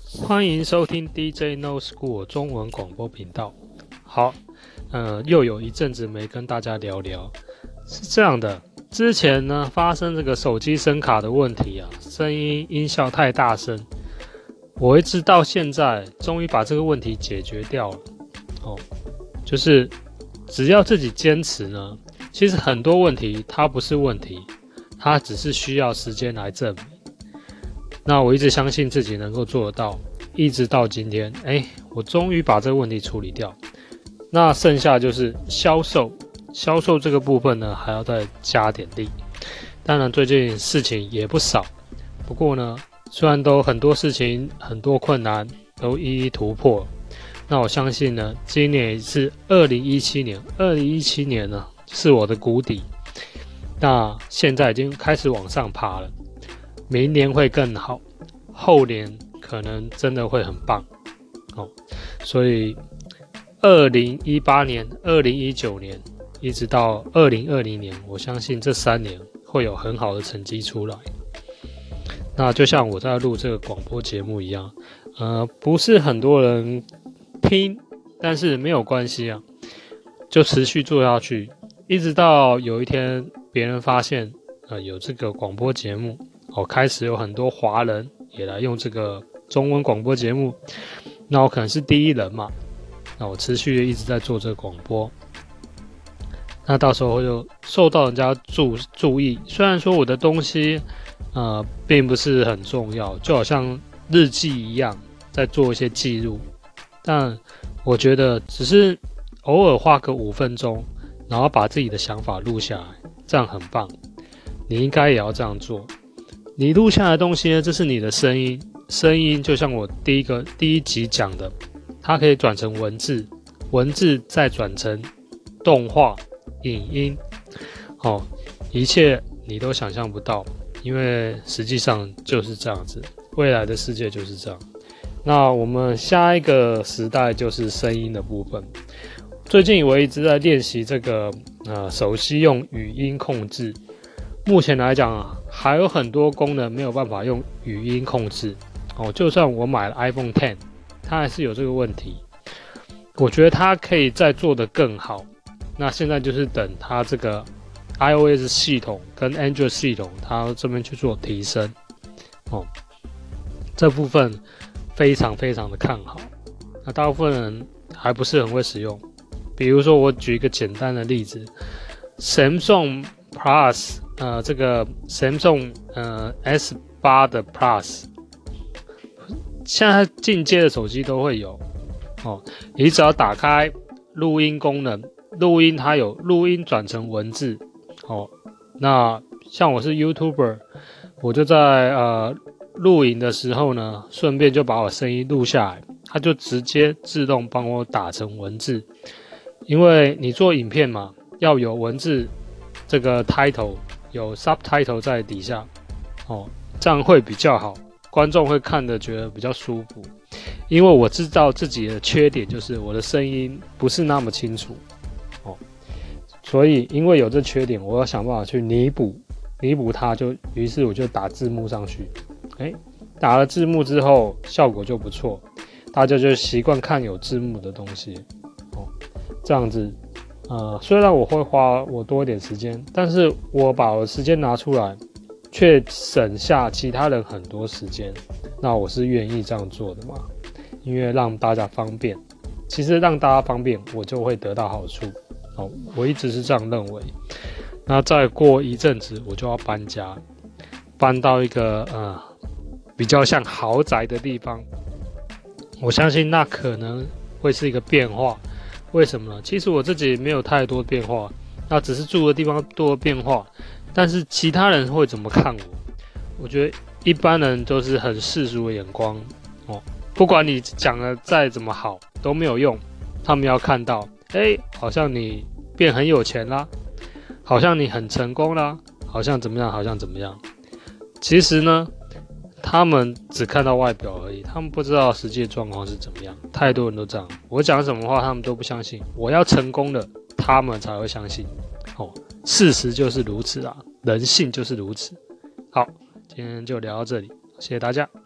欢迎收听 DJ No School 中文广播频道。好，又有一阵子没跟大家聊聊。是这样的，之前呢发生这个手机声卡的问题啊，声音音效太大声，我一直到现在终于把这个问题解决掉了。就是只要自己坚持呢，其实很多问题它不是问题，它只是需要时间来证明。那我一直相信自己能够做得到，一直到今天，我终于把这个问题处理掉。那剩下就是销售这个部分呢，还要再加点力。当然最近事情也不少，不过呢，虽然都很多事情很多困难都一一突破，那我相信呢，今年也是2017年呢是我的谷底，那现在已经开始往上爬了。明年会更好，后年可能真的会很棒所以2018年、2019年一直到2020年，我相信这3年会有很好的成绩出来。那就像我在录这个广播节目一样，不是很多人听，但是没有关系啊，就持续做下去，一直到有一天别人发现有这个广播节目。开始有很多华人也来用这个中文广播节目，那我可能是第一人嘛，那我持续一直在做这个广播，那到时候就受到人家注意。虽然说我的东西并不是很重要，就好像日记一样在做一些记录，但我觉得只是偶尔花个5分钟，然后把自己的想法录下来，这样很棒。你应该也要这样做。你录下来的东西呢，这是你的声音，声音就像我第一集讲的，它可以转成文字，文字再转成动画、影音，一切你都想象不到，因为实际上就是这样子，未来的世界就是这样。那我们下一个时代就是声音的部分。最近我一直在练习这个手机用语音控制。目前来讲还有很多功能没有办法用语音控制就算我买了 iPhone X， 它还是有这个问题。我觉得它可以再做得更好。那现在就是等它这个 iOS 系统跟 Android 系统，它这边去做提升这部分非常非常的看好。那大部分人还不是很会使用。比如说我举一个简单的例子 ，Samsung Plus。这个 Samsung S8 的 Plus， 现在进阶的手机都会有你只要打开录音功能，录音它有录音转成文字那像我是 YouTuber， 我就在录影的时候呢，顺便就把我声音录下来，它就直接自动帮我打成文字。因为你做影片嘛，要有文字这个 title。有 subtitle 在底下这样会比较好，观众会看得觉得比较舒服。因为我知道自己的缺点就是我的声音不是那么清楚所以因为有这缺点，我要想办法去弥补它，于是我就打字幕上去。打了字幕之后效果就不错，大家就习惯看有字幕的东西这样子。虽然我会花我多一点时间，但是我把我的时间拿出来，却省下其他人很多时间。那我是愿意这样做的嘛？因为让大家方便，其实让大家方便，我就会得到好处。我一直是这样认为。那再过一阵子，我就要搬家，搬到一个比较像豪宅的地方。我相信那可能会是一个变化。为什么呢？其实我自己没有太多变化，那只是住的地方多了变化，但是其他人会怎么看我？我觉得一般人都是很世俗的眼光不管你讲的再怎么好都没有用，他们要看到好像你变很有钱啦，好像你很成功啦，好像怎么样。其实呢，他们只看到外表而已，他们不知道实际的状况是怎么样。太多人都这样，我讲什么话他们都不相信，我要成功了他们才会相信事实就是如此啊，人性就是如此。好，今天就聊到这里，谢谢大家。